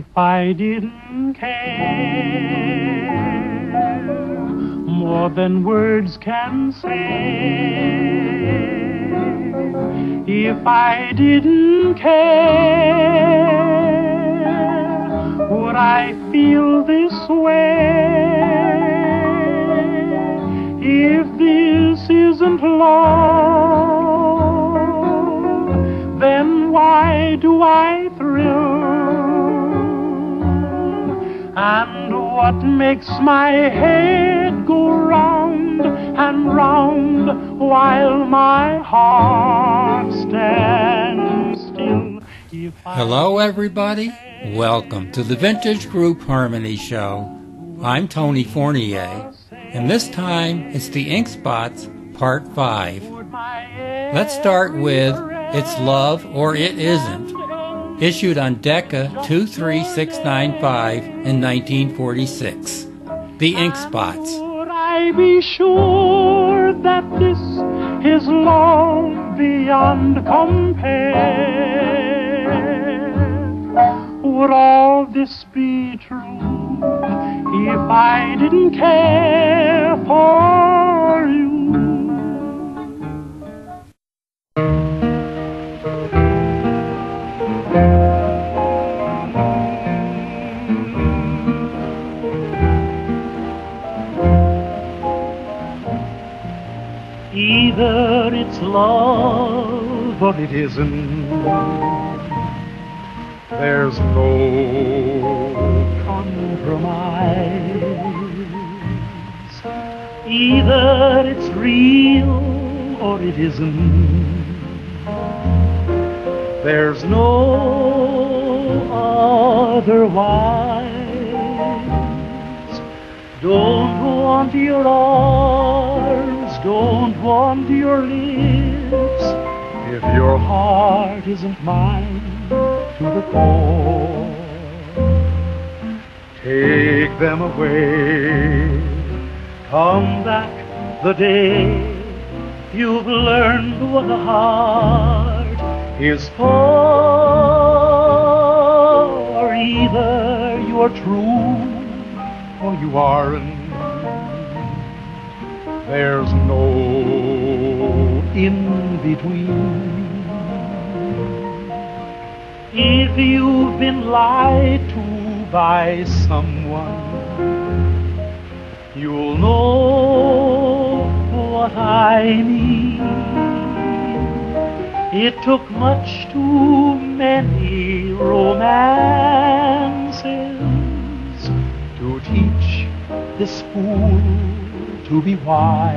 If I didn't care more than words can say, if I didn't care, would I feel this way? If this isn't love, then why do I thrill? And what makes my head go round and round while my heart stands still? Hello everybody, welcome to the Vintage Group Harmony Show. I'm Tony Fournier, and this time it's the Ink Spots Part 5. Let's start with It's Love or It Isn't, issued on Decca 23695 in 1946. The Ink Spots. Would I be sure that this is love beyond compare? Would all this be true if I didn't care for you? Either it's love or it isn't. There's no compromise. Either it's real or it isn't. There's no otherwise. Don't want your arms, don't want your lips, if your heart isn't mine to the core. Take them away, come back the day you've learned what the heart is for. Either you're true or you aren't. There's no in between. If you've been lied to by someone, you'll know what I mean. It took much too many romances to teach this fool to be wise.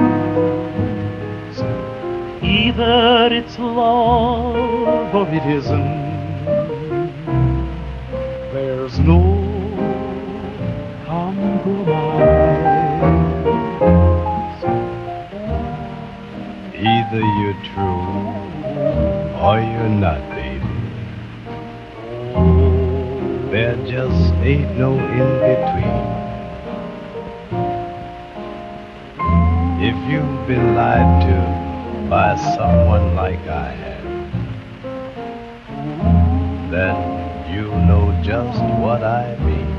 Either it's love or it isn't. There's no compromise. Either you're true or you're not, baby. There just ain't no in between. If you've been lied to by someone like I have, then you know just what I mean.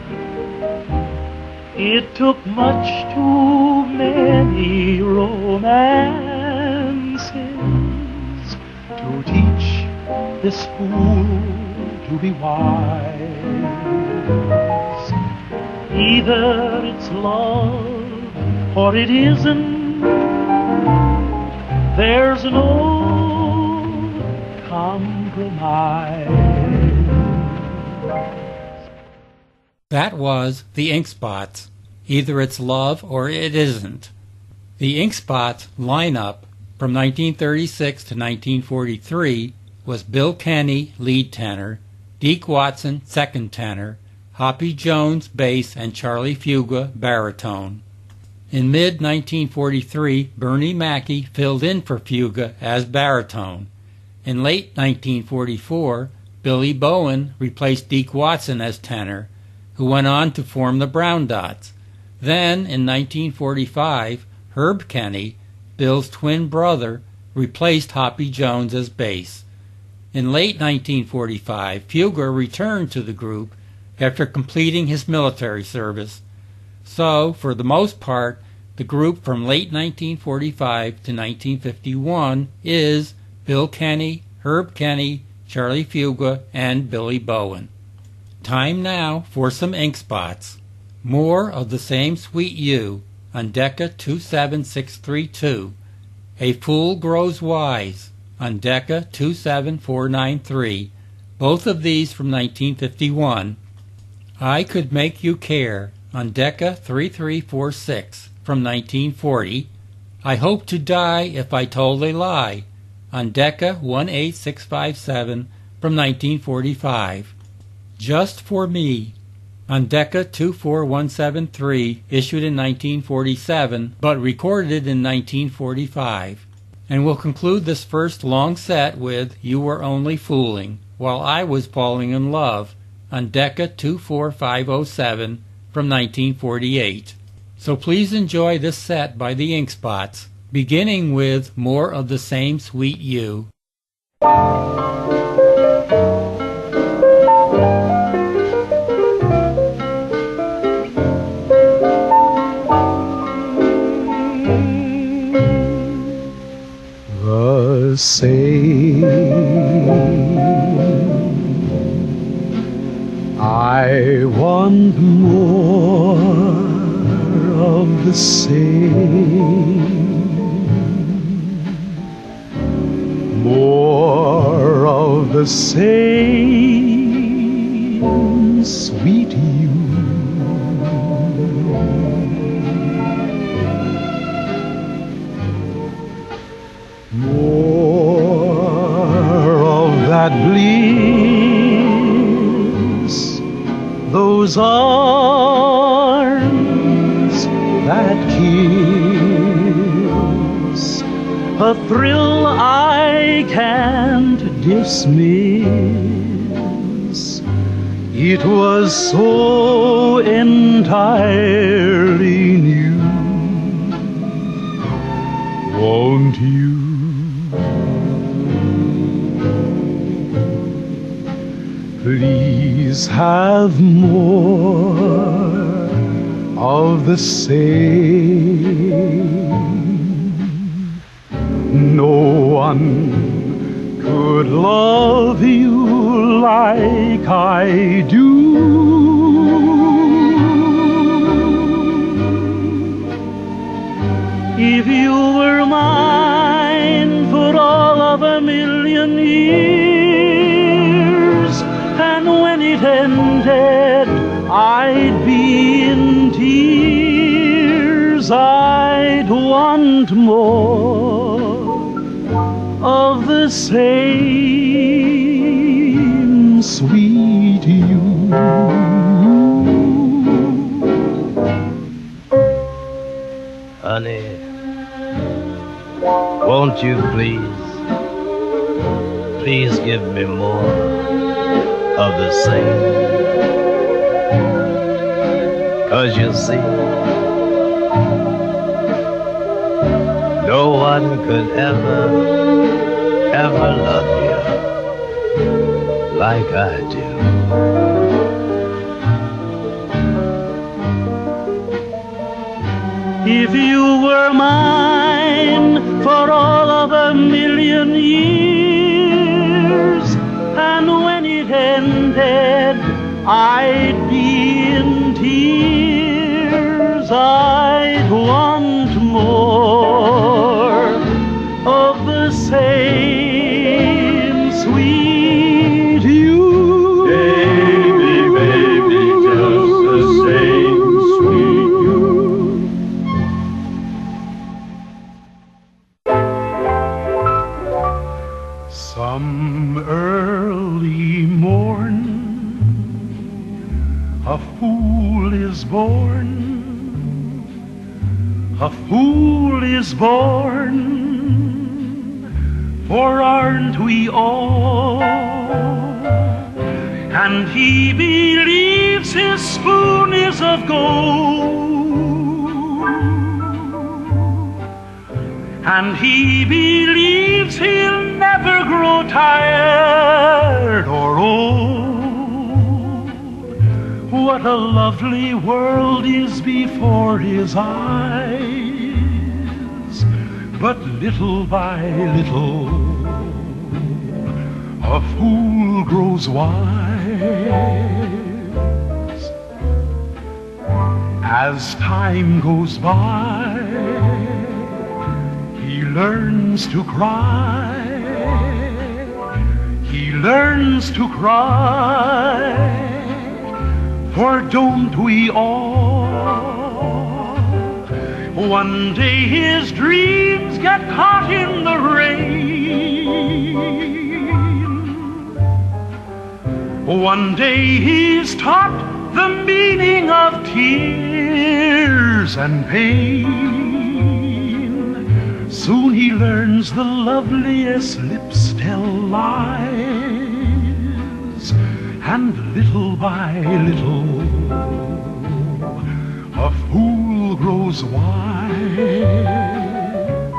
It took much too many romances to teach this fool to be wise. Either it's love or it isn't. There's no compromise. That was the Ink Spots, Either It's Love or It Isn't. The Ink Spots lineup from 1936 to 1943 was Bill Kenny, lead tenor, Deke Watson, second tenor, Hoppy Jones, bass, and Charlie Fuga, baritone. In mid-1943, Bernie Mackey filled in for Fuga as baritone. In late 1944, Billy Bowen replaced Deke Watson as tenor, who went on to form the Brown Dots. Then, in 1945, Herb Kenny, Bill's twin brother, replaced Hoppy Jones as bass. In late 1945, Fugler returned to the group after completing his military service. So, for the most part, the group from late 1945 to 1951 is Bill Kenny, Herb Kenny, Charlie Fuga, and Billy Bowen. Time now for some ink spots. More of the Same Sweet You on Decca 27632. A Fool Grows Wise on Decca 27493. Both of these from 1951. I Could Make You Care on Decca 3346 from 1940. I Hope to Die If I Told a Lie on Decca 18657 from 1945. Just for Me on Decca 24173, issued in 1947, but recorded in 1945. And we'll conclude this first long set with You Were Only Fooling, While I Was Falling in Love on Decca 24507 from 1948. So please enjoy this set by the Ink Spots, beginning with More of the Same Sweet You. The same. I want more of the same. More of the same sweet you. More of that bliss, those arms that kiss, a thrill I can't dismiss. It was so entirely new. Won't you please have more of the same? No one could love you like I do. If you were mine for all of a million years, and when it ended, I'd be in tears. I'd want more of the same sweet you. Honey, won't you please give me more of the same? 'Cause you see, no one could ever love you like I do. If you were mine for all of a million years, and when it ended, I'd be in tears. I'd want more of the same sweet you. Baby, baby, just the same sweet you. Some early morn, a fool is born. A fool is born, for aren't we all? And he believes his spoon is of gold, and he believes he'll never grow grow tired or old. What a lovely world is before his eyes. But little by little, a fool grows wise. As time goes by, he learns to cry. He learns to cry. For don't we all? One day his dreams get caught in the rain. One day he's taught the meaning of tears and pain. Soon he learns the loveliest lips tell lies. And little by little, a fool grows wise.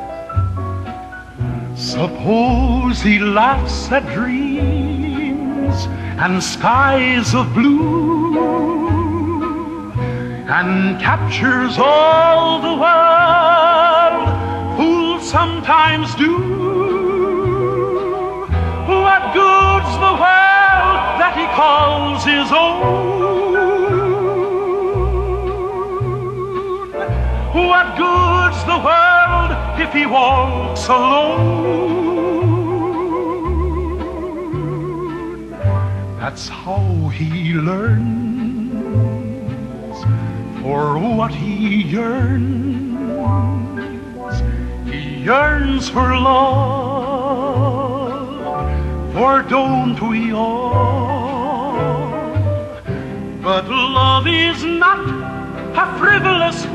Suppose he laughs at dreams and skies of blue, and captures all the world. Fools sometimes do. What good's the world that he calls his own? What good's the world if he walks alone? That's how he learns. For what he yearns, he yearns for love. For don't we all? But love is not a frivolous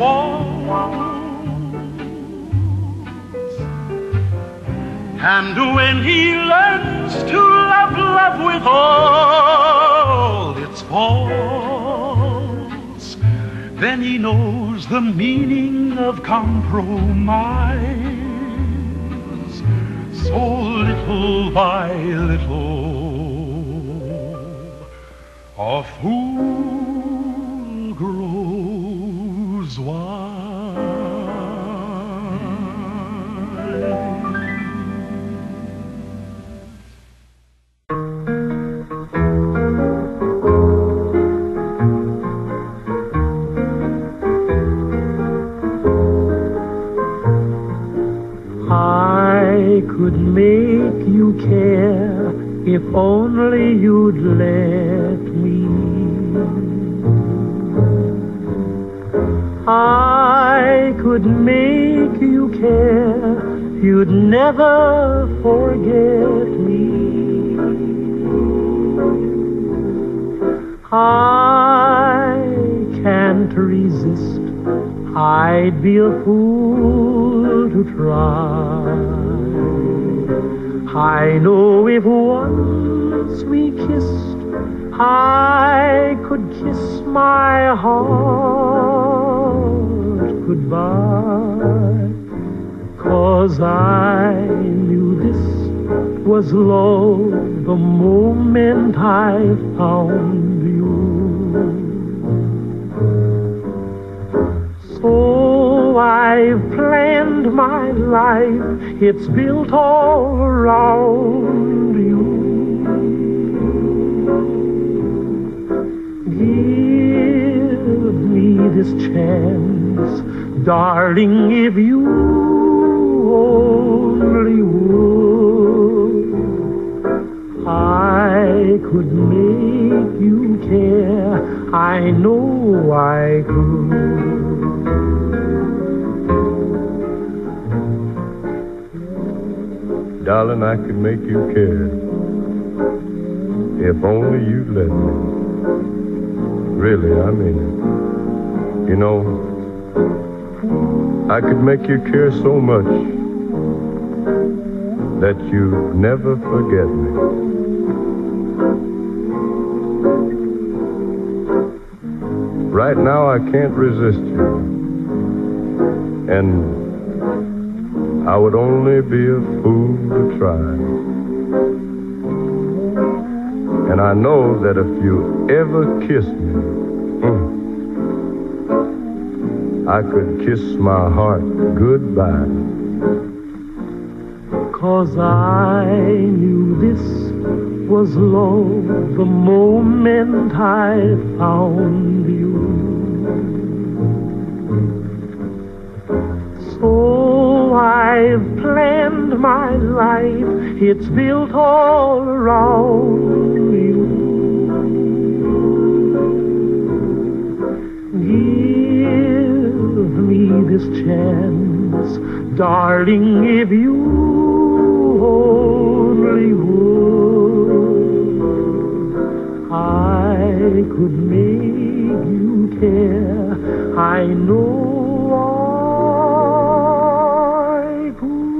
waltz. And when he learns to love with all its faults, then he knows the meaning of compromise. So little by little, a fool grows wise. I could make you care if only you'd let me. I could make you care, you'd never forget me. I can't resist, I'd be a fool to try. I know if once we kissed, I could kiss my heart goodbye. 'Cause I knew this was love the moment I found you. So I've planned my life, it's built all around you. Give me this chance, darling, if you only would. I could make you care, I know I could. Darling, I could make you care if only you'd let me. Really, I mean it. You know, I could make you care so much that you'd never forget me. Right now, I can't resist you, and I would only be a fool to try. And I know that if you ever kiss me, I could kiss my heart goodbye. 'Cause I knew this was love the moment I found you. So I've planned my life, it's built all around you. Give me this chance, darling, if you only would. I could make you care, I know I could.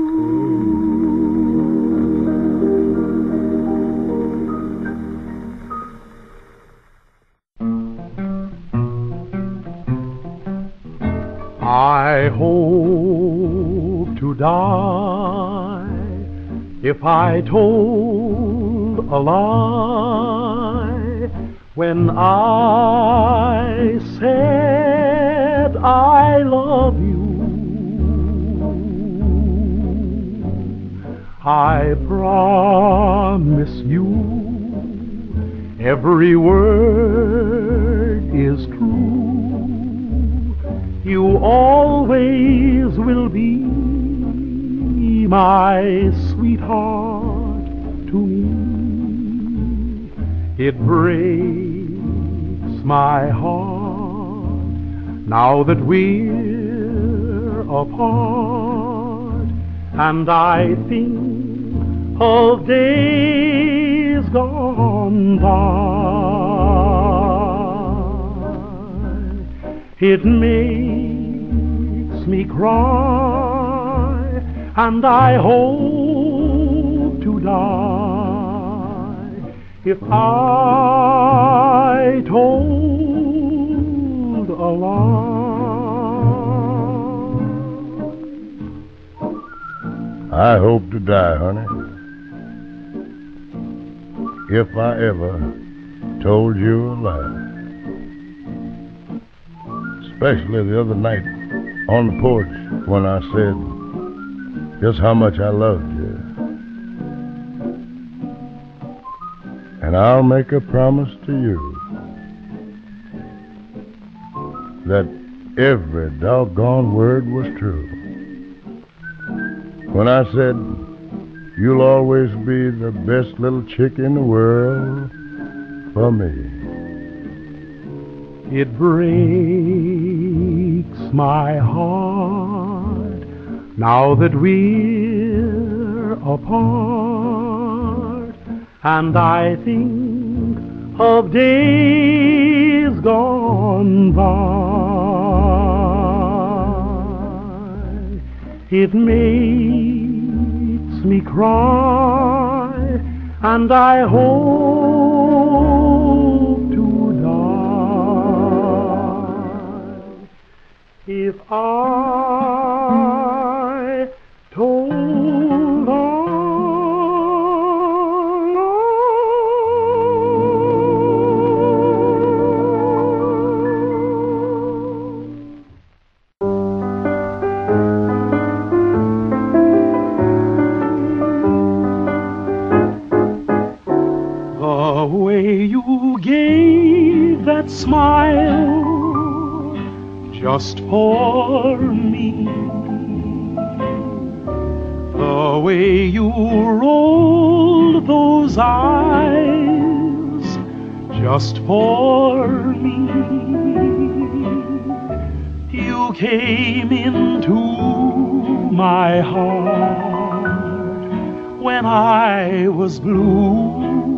I hope to die if I told a lie when I said I love you. I promise you every word is true. You always will be my sweetheart to me. It breaks my heart now that we're apart, and I think of days gone by. It makes me cry, and I hope to die if I told a lie. I hope to die, honey, if I ever told you a lie. Especially the other night on the porch when I said just how much I loved you. And I'll make a promise to you that every doggone word was true. When I said you'll always be the best little chick in the world for me. It breaks my heart now that we're apart, and I think of days gone by. It makes me cry, and I hope to die if I told a The way you gave that smile just for me, the way you rolled those eyes just for me, you came into my heart when I was blue.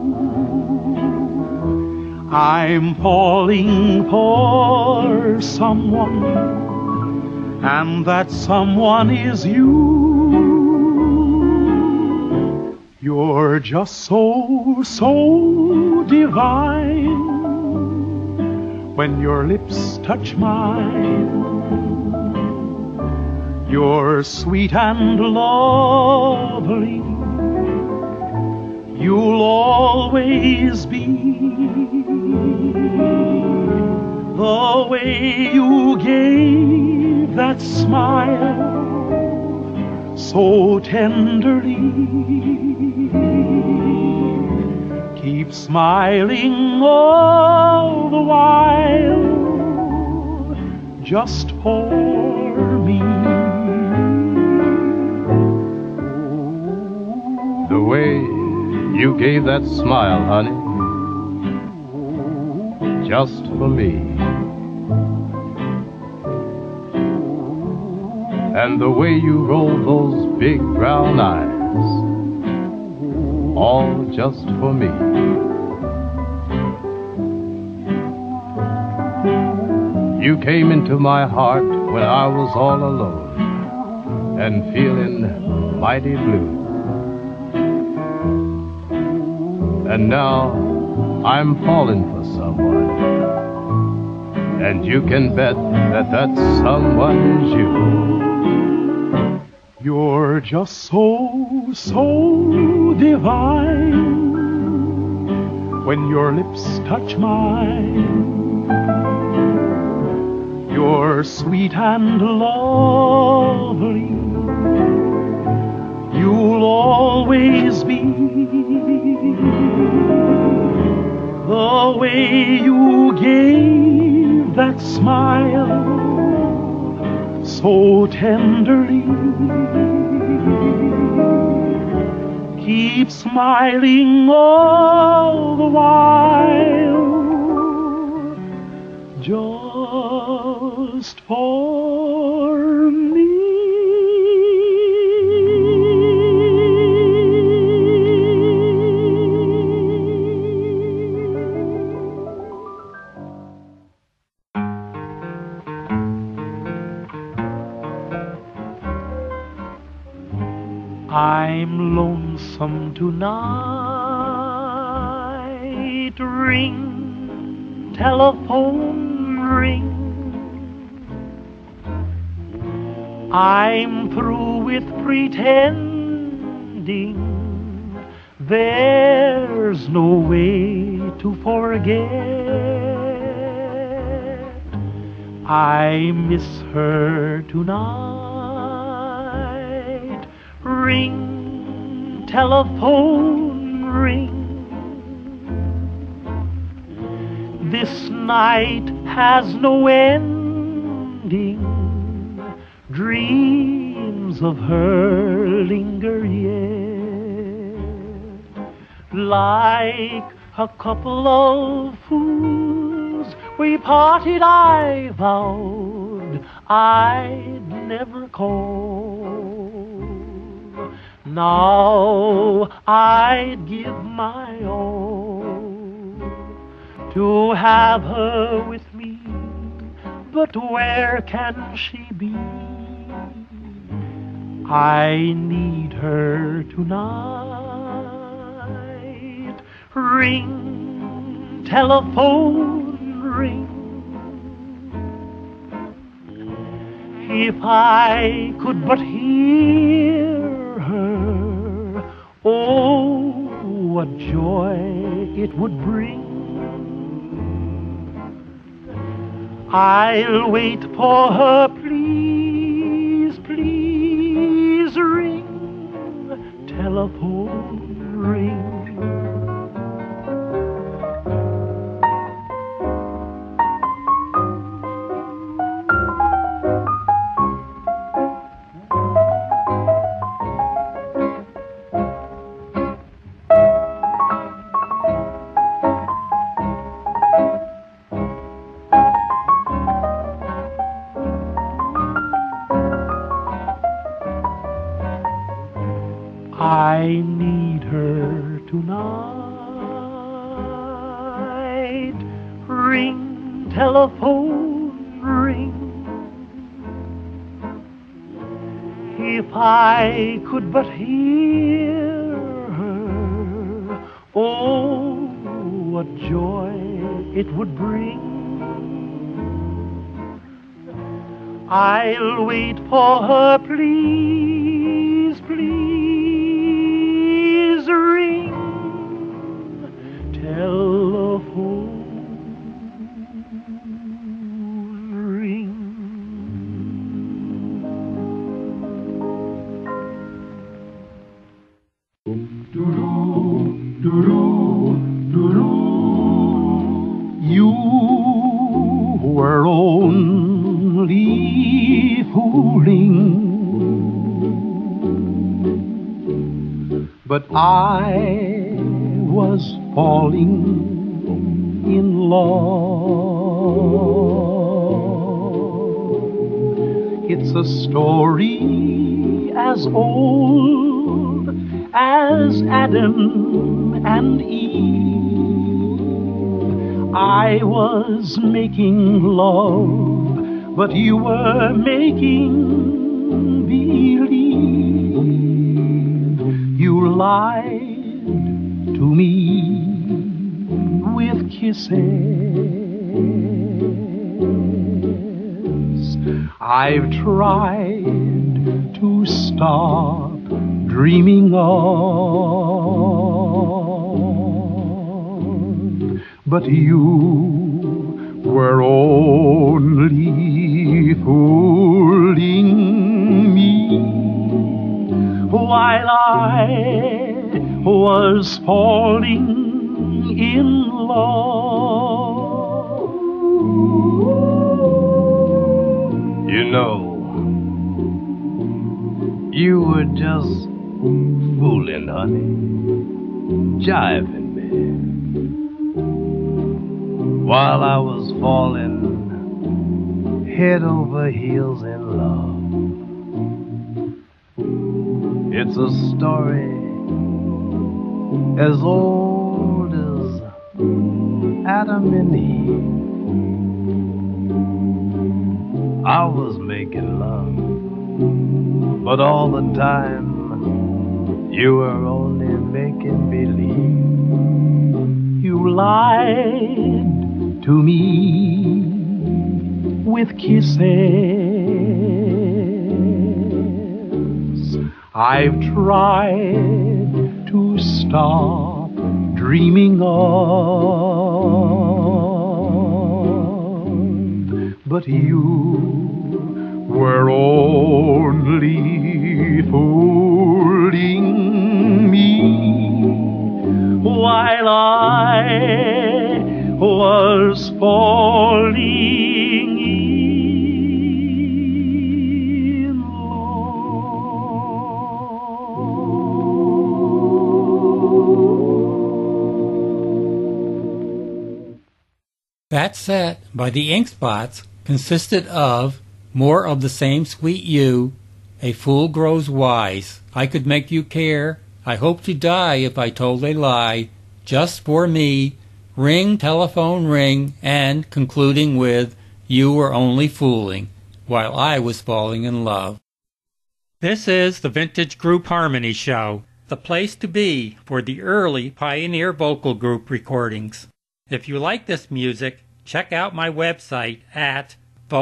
I'm falling for someone, and that someone is you. You're just so divine when your lips touch mine. You're sweet and lovely you'll always be the way you gave that smile so tenderly. Keep smiling all the while, just for me. The way you gave that smile, honey, just for me. And the way you rolled those big brown eyes, all just for me. You came into my heart when I was all alone and feeling mighty blue. And now I'm falling for someone, and you can bet that that someone is you. You're just so, so divine when your lips touch mine. You're sweet and lovely, you'll always be the way you gave that smile so tenderly. Keep smiling all the while, just for me. I'm lonesome tonight. Ring, telephone, ring. I'm through with pretending. There's no way to forget. I miss her tonight. Ring, telephone, ring. This night has no ending. Dreams of her linger yet. Like a couple of fools, we parted. I vowed I'd never call. Now I'd give my all to have her with me, but where can she be? I need her tonight. Ring, telephone, ring. If I could but hear her, oh, what joy it would bring. I'll wait for her, please, please ring, telephone, ring. I need her tonight. Ring, telephone, ring. If I could but hear her, oh, what joy it would bring. I'll wait for her, please, please ring, fooling. But I was falling in love. It's a story as old as Adam and Eve. I was making love, but you were making believe. You lied to me with kisses. I've tried to stop dreaming on, but you were only fooling me while I was falling in love. You know, you were just fooling, honey, jiving me, while I was falling head over heels in love. It's a story as old as Adam and Eve. I was making love, but all the time you were only making believe. You lied to me with kisses. I've tried to stop dreaming on, but you were only fooling me while I was falling in love. That set by the Ink Spots consisted of More of the Same Sweet You, A Fool Grows Wise, I Could Make You Care, I Hope to Die If I Told a Lie, Just for Me, Ring, Telephone Ring, and concluding with You Were Only Fooling, While I Was Falling in Love. This is the Vintage Group Harmony Show, the place to be for the early Pioneer Vocal Group recordings. If you like this music, check out my website at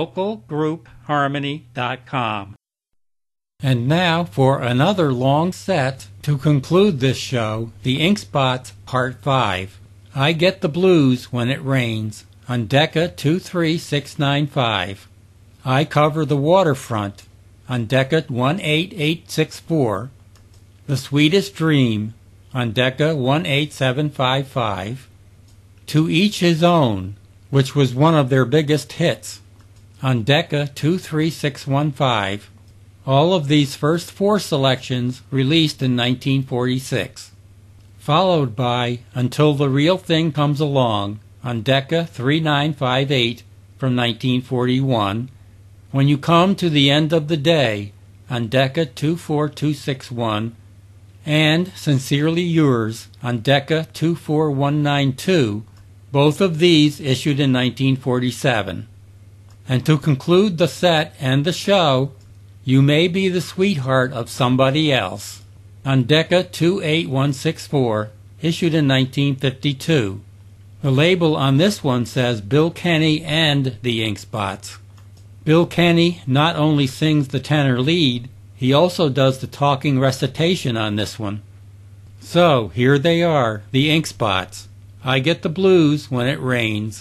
vocalgroupharmony.com. And now for another long set to conclude this show, the Ink Spots Part 5. I Get the Blues When It Rains on Decca 23695. I Cover the Waterfront on Decca 18864. The Sweetest Dream on Decca 18755. To Each His Own, which was one of their biggest hits, on Decca 23615. All of these first four selections released in 1946. Followed by Until the Real Thing Comes Along on Decca 3958 from 1941. When You Come to the End of the Day on Decca 24261. And Sincerely Yours on Decca 24192. Both of these issued in 1947. And to conclude the set and the show, You May Be the Sweetheart of Somebody Else on Decca 28164, issued in 1952. The label on this one says Bill Kenny and the Ink Spots. Bill Kenny not only sings the tenor lead, he also does the talking recitation on this one. So here they are, the Ink Spots. I Get the Blues When It Rains.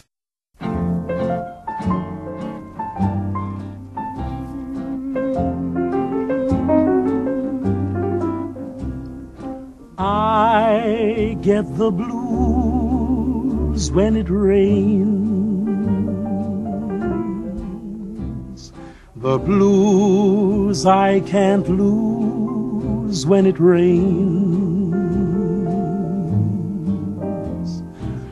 I get the blues when it rains. The blues I can't lose when it rains.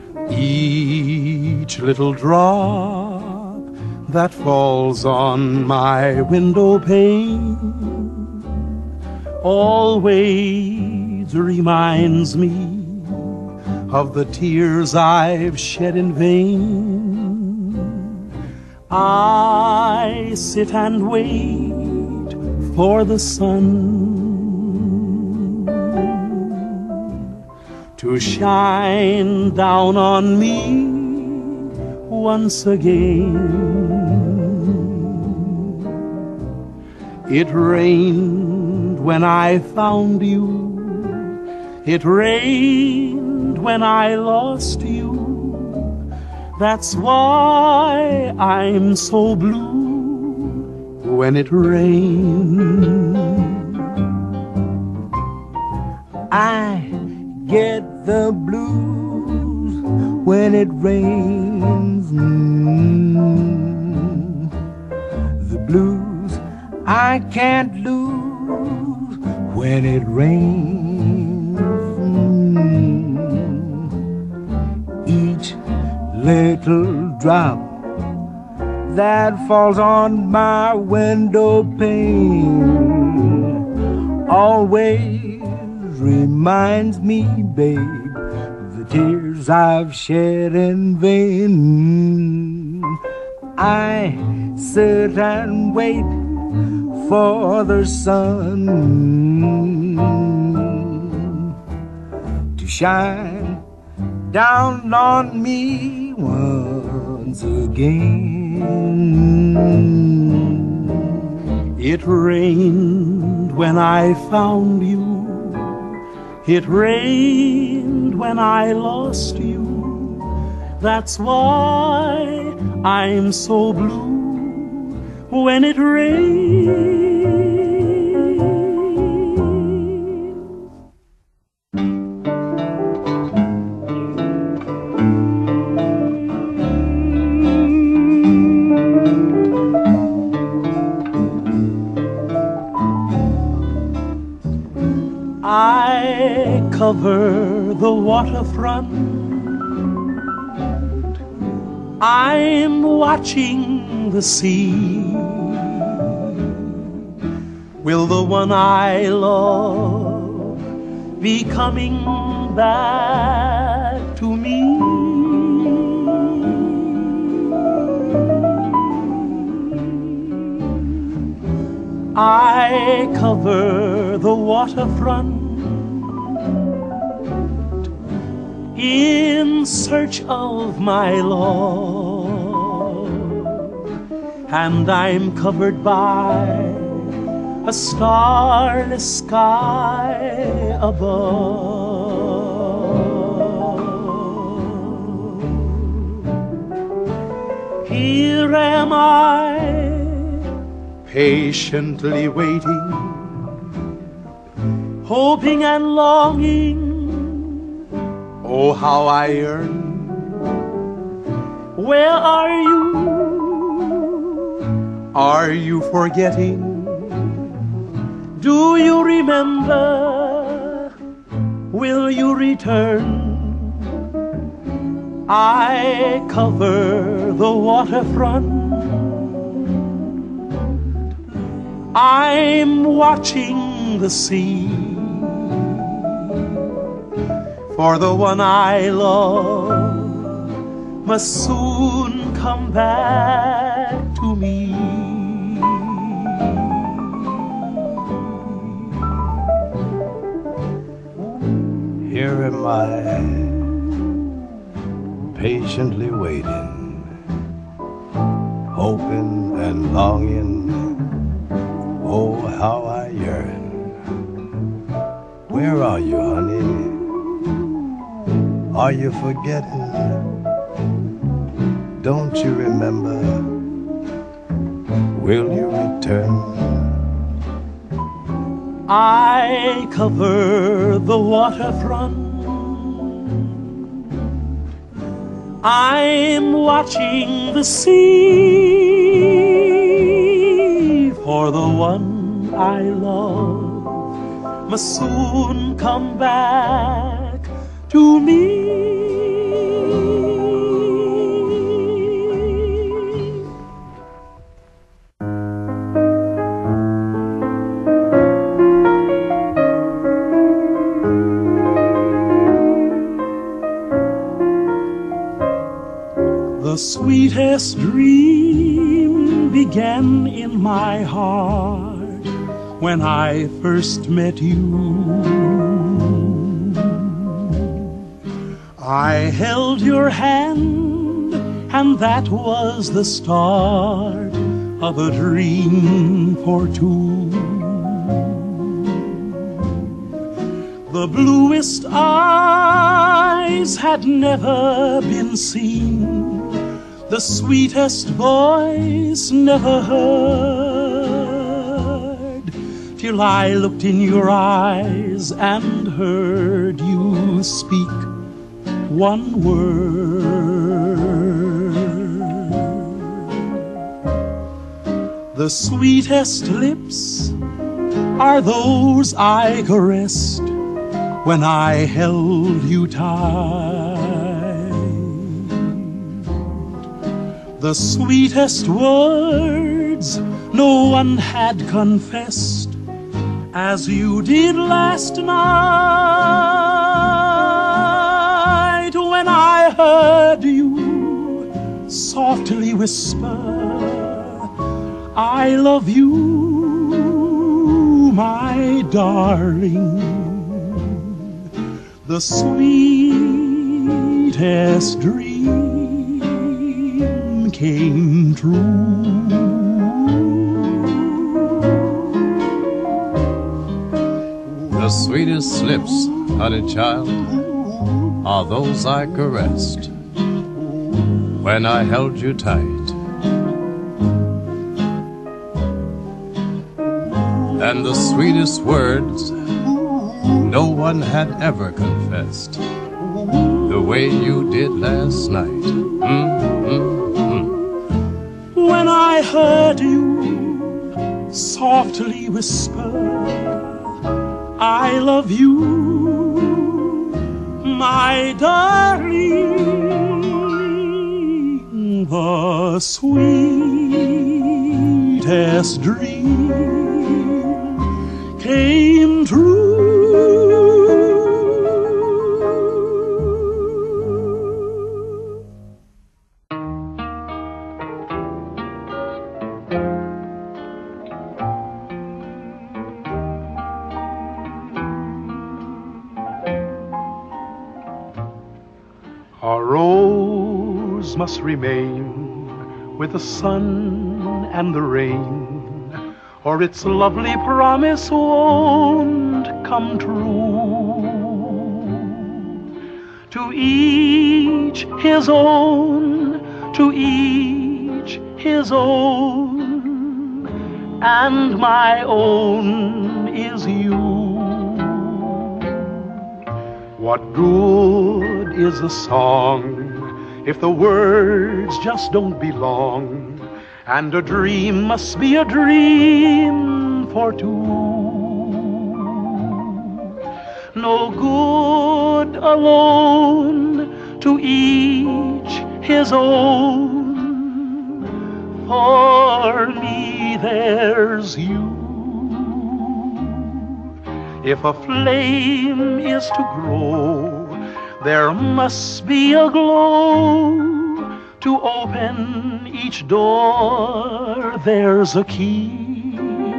Each little drop that falls on my window pane always reminds me of the tears I've shed in vain. I sit and wait for the sun to shine down on me once again. It rained when I found you. It rained when I lost you. That's why I'm so blue when it rains. I get the blues when it rains. The blues I can't lose when it rains. Each little drop that falls on my window pane always reminds me, babe, the tears I've shed in vain. I sit and wait for the sun to shine down on me once again. It rained when I found you. It rained when I lost you. That's why I'm so blue when it rains. I cover the waterfront. I'm watching the sea. Will the one I love be coming back to me? I cover the waterfront in search of my love, and I'm covered by a starless sky above. Here am I, patiently waiting, hoping and longing. Oh, how I yearn. Where are you? Are you forgetting? Do you remember? Will you return? I cover the waterfront. I'm watching the sea for the one I love must soon come back to me. Here am I, patiently waiting, hoping and longing. Oh, how I yearn. Where are you, honey? Are you forgetting? Don't you remember? Will you return? I cover the waterfront. I'm watching the sea. for the one I love must soon come back to me. The sweetest dream began in my heart when I first met you. I held your hand, and that was the start of a dream for two. The bluest eyes had never been seen, the sweetest voice never heard, till I looked in your eyes and heard you speak one word. The sweetest lips are those I caressed when I held you tight. The sweetest words no one had confessed as you did last night, when I heard you softly whisper, I love you, my darling. The sweetest dream came true. The sweetest lips, honey child, are those I caressed when I held you tight. And the sweetest words no one had ever confessed the way you did last night. When I heard you softly whisper, I love you, my darling. The sweetest dream came true. A rose must remain with the sun and the rain, or its lovely promise won't come true. To each his own, to each his own, and my own is you. What good is a song if the words just don't belong? And a dream must be a dream for two. No good alone, to each his own. For me there's you. If a flame is to grow, there must be a glow. To open each door, there's a key.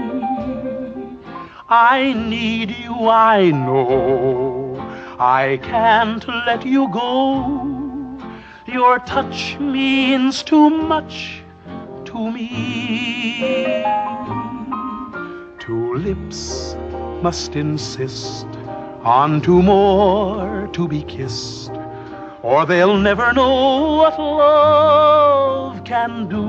I need you, I know. I can't let you go. Your touch means too much to me. Two lips must insist on two more to be kissed, or they'll never know what love can do.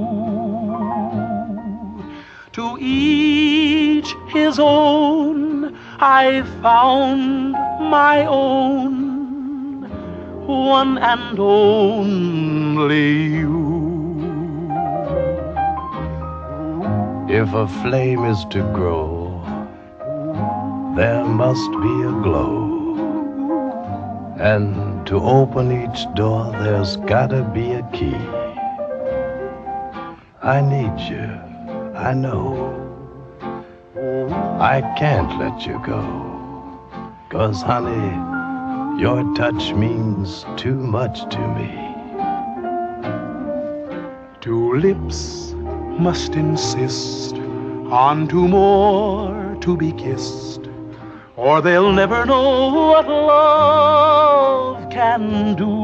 To each his own, I found my own, one and only you. If a flame is to grow, there must be a glow. And to open each door, there's gotta be a key. I need you, I know. I can't let you go. 'Cause honey, your touch means too much to me. Two lips must insist on two more to be kissed, or they'll never know what love can do.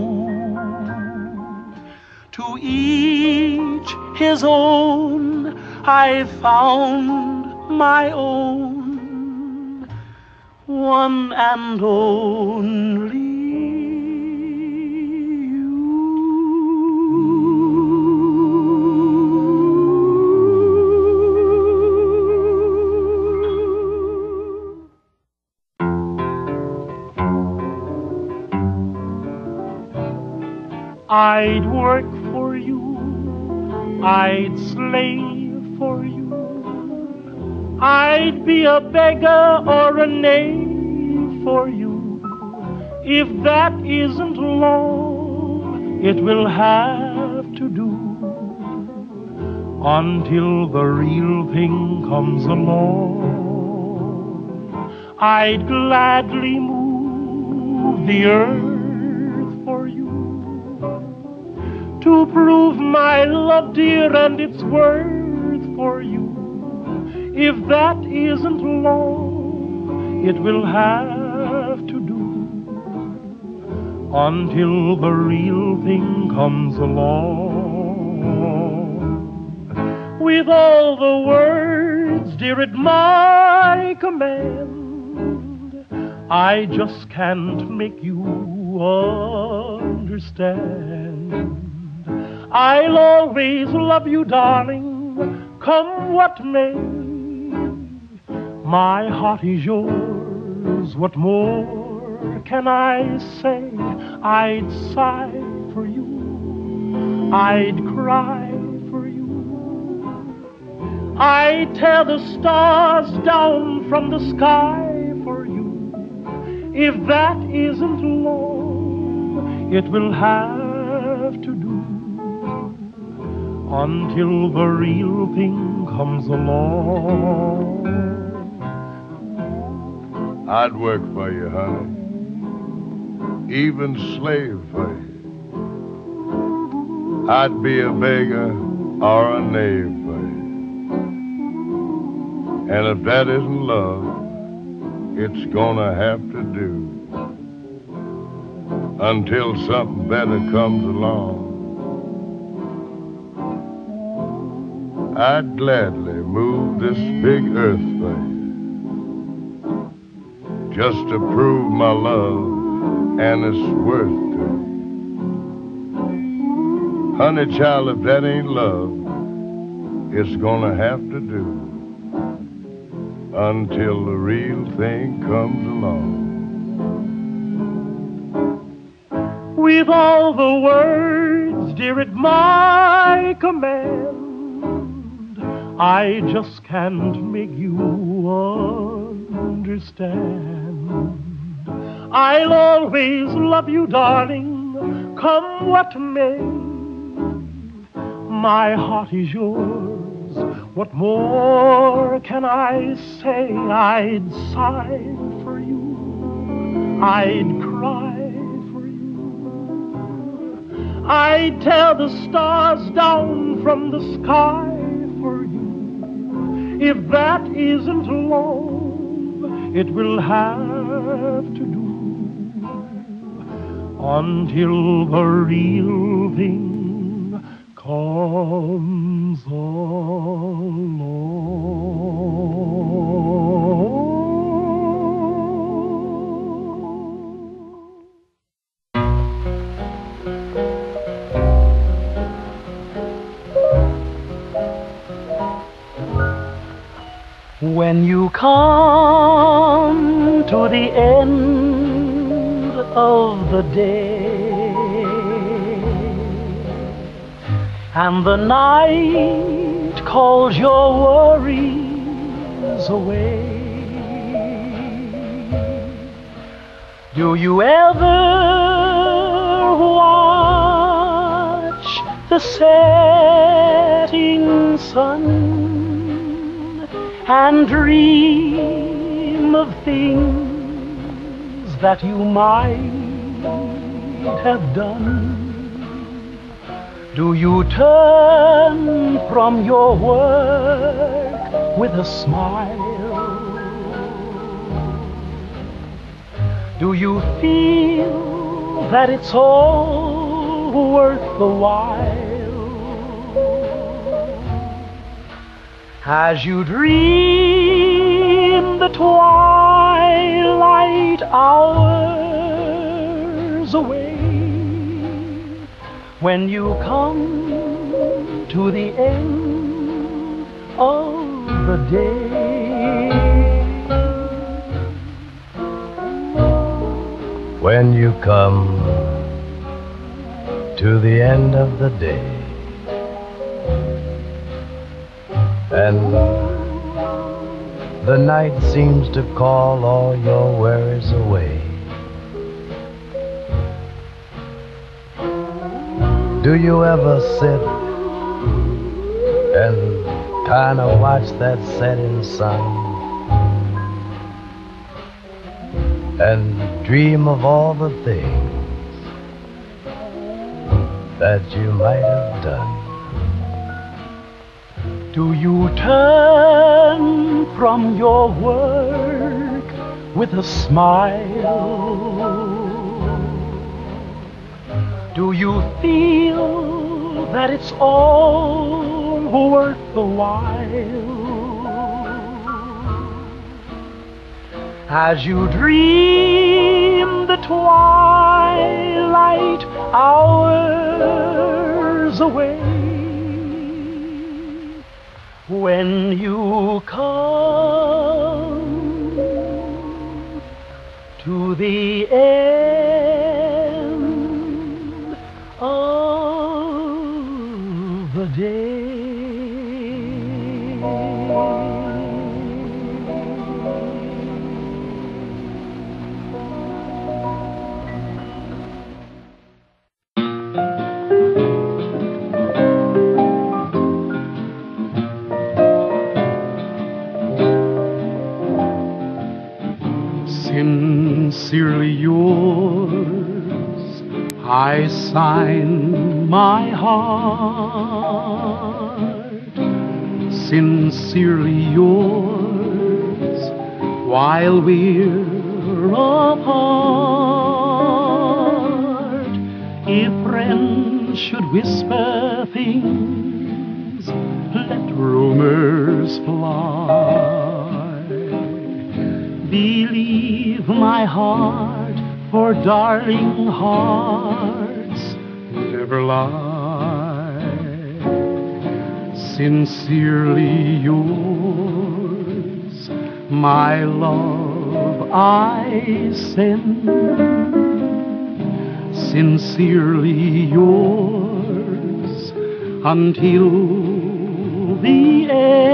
To each his own, I found my own, one and only I'd work for you, I'd slave for you, I'd be a beggar or a knave for you. If that isn't love, it will have to do until the real thing comes along. I'd gladly move the earth for you, to prove my love, dear, and its worth for you. If that isn't love, it will have to do until the real thing comes along. With all the words, dear, at my command, I just can't make you understand. I'll always love you, darling, come what may. My heart is yours, what more can I say? I'd sigh for you, I'd cry for you, I'd tear the stars down from the sky for you. If that isn't love, it will have to do until the real thing comes along. I'd work for you, honey, even slave for you. I'd be a beggar or a knave for you. And if that isn't love, it's gonna have to do until something better comes along. I'd gladly move this big earth for you, just to prove my love and its worth to you. Honey, child, if that ain't love, it's gonna have to do until the real thing comes along. With all the words, dear, at my command, I just can't make you understand. I'll always love you, darling, come what may. My heart is yours, what more can I say? I'd sigh for you, I'd cry for you, I'd tear the stars down from the sky for you. If that isn't love, it will have to do until the real thing comes along. When you come to the end of the day and the night calls your worries away? Do you ever watch the setting sun and dream of things that you might have done? Do you turn from your work with a smile? Do you feel that it's all worth the while? As you dream the twilight hours away, when you come to the end of the day, when you come to the end of the day, and the night seems to call all your worries away, do you ever sit and kinda watch that setting sun and dream of all the things that you might have done? Do you turn from your work with a smile? Do you feel that it's all worth the while? As you dream the twilight hours away, when you come to the end of the day. Sincerely yours, I sign my heart. Sincerely yours, while we're apart. If friends should whisper things, let rumors fly. Believe my heart, for darling hearts never lie. Sincerely yours, my love I send. Sincerely yours, until the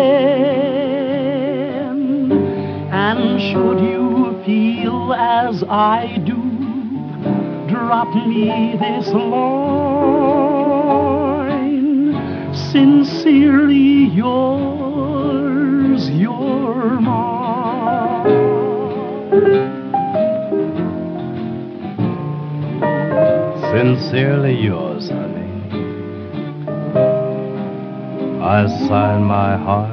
end. And should you feel as I do, drop me this line. Sincerely yours, you're mine. Sincerely yours, honey, I sign my heart.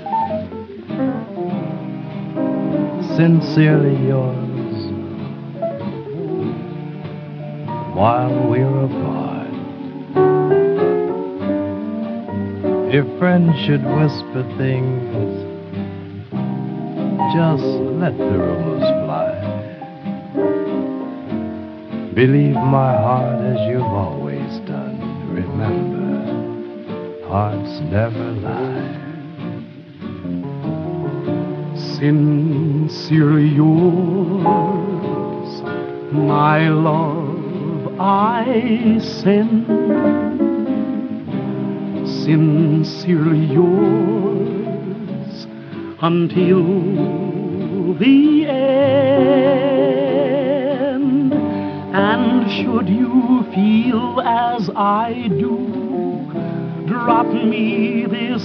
Sincerely yours, while we're apart. If friends should whisper things, just let the rumors fly. Believe my heart as you've always done. Remember, hearts never lie. Sincerely yours, my love I send. sincerely yours until the end. And should you feel as I do, drop me this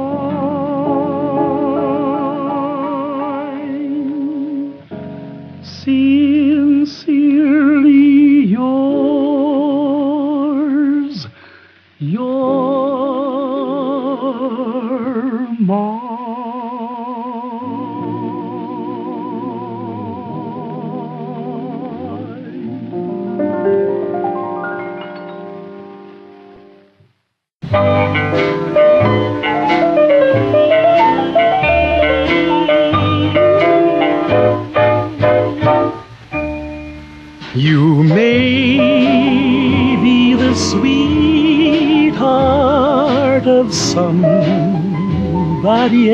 line. Sincerely yours, your mom. You may be the sweetheart of somebody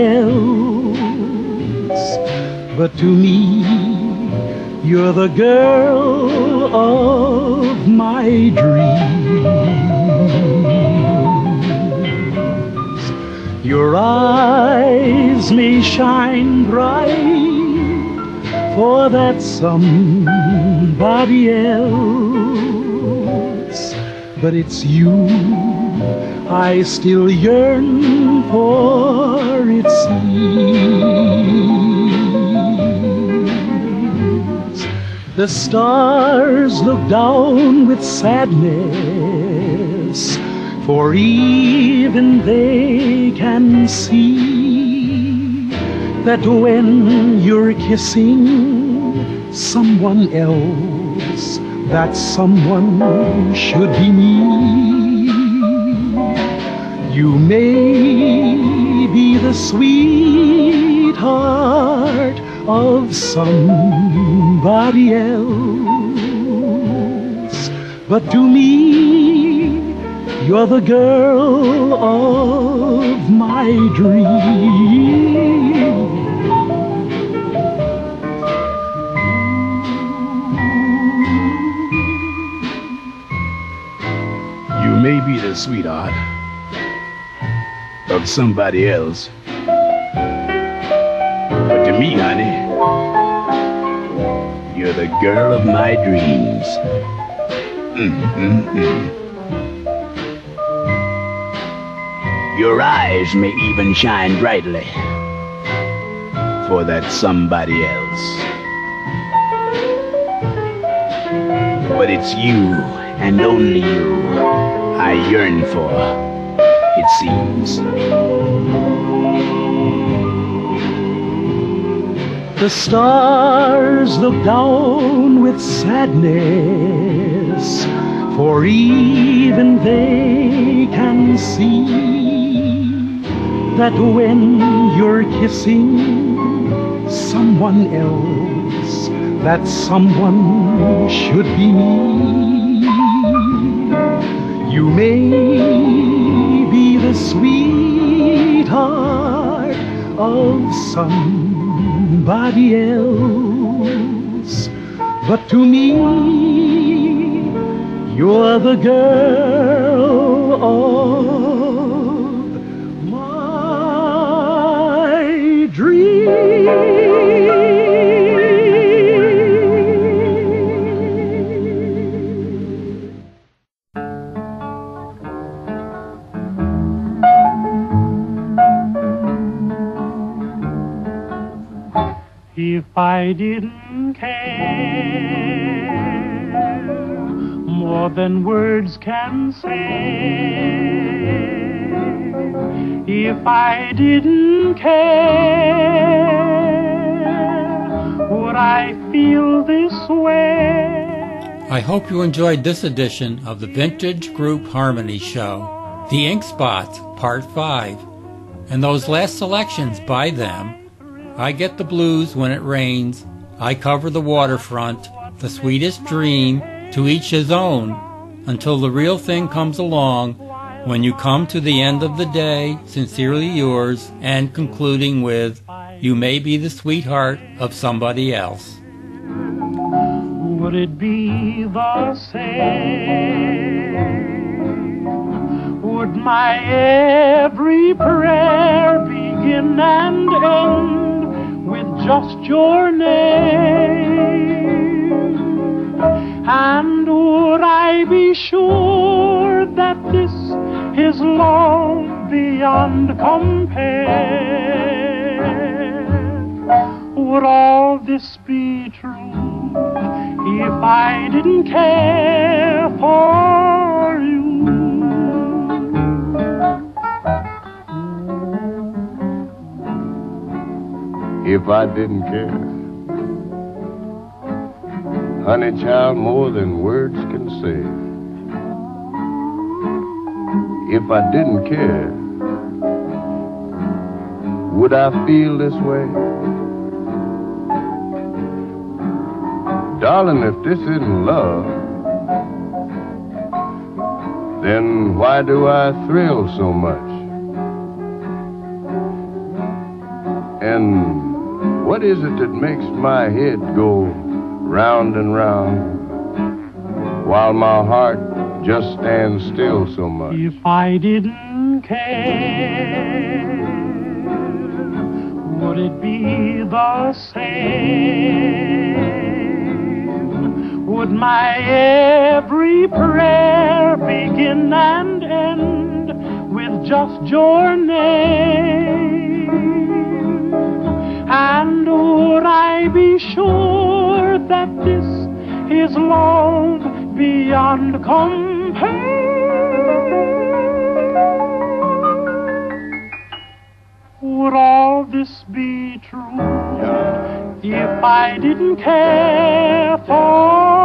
else, but to me, you're the girl of my dreams. Your eyes may shine bright for that somebody else, but it's you I still yearn for, it seems. The stars look down with sadness, for even they can see that when you're kissing someone else, that someone should be me. You may be the sweetheart of somebody else, but to me, you're the girl of my dreams. You may be the sweetheart of somebody else, but to me, honey, you're the girl of my dreams. Your eyes may even shine brightly for that somebody else, but it's you and only you I yearn for, it seems. The stars look down with sadness, for even they can see that when you're kissing someone else, that someone should be me. You may be the sweetheart of somebody else, but to me, you're the girl of my dreams. If I didn't care more than words can say, if I didn't care, would I feel this way? I hope you enjoyed this edition of the Vintage Group Harmony Show, The Ink Spots, Part 5, and those last selections by them: I Get the Blues When It Rains, I Cover the Waterfront, The Sweetest Dream, To Each His Own, Until the Real Thing Comes Along, When You Come to the End of the Day, Sincerely Yours, and concluding with You May Be the Sweetheart of Somebody Else. Would it be the same? Would my every prayer begin and end with just your name? And would I be sure that this is love beyond compare? Would all this be true if I didn't care for you? If I didn't care, honey child, more than words can say. If I didn't care, would I feel this way? Darling, if this isn't love, then why do I thrill so much? And what is it that makes my head go round and round while my heart just stands still so much? If I didn't care, would it be the same? Would my every prayer begin and end with just your name? And would I be sure that this is love beyond compare? Would all this be true if I didn't care for